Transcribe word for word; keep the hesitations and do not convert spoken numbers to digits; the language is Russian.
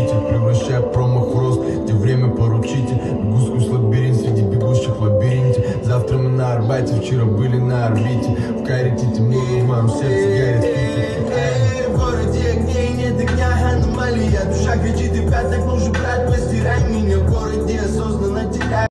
учитель, превращая промах в рост, где время поручитель. Бегу сквозь лабиринт среди бегущих в лабиринте. Завтра мы на Арбате, вчера были на орбите. В карите темнее, в моем сердце горит Питер. В городе огней нет огня, аномалия. Душа кричит и пяток, нужен брать, постирай меня. В городе осознанно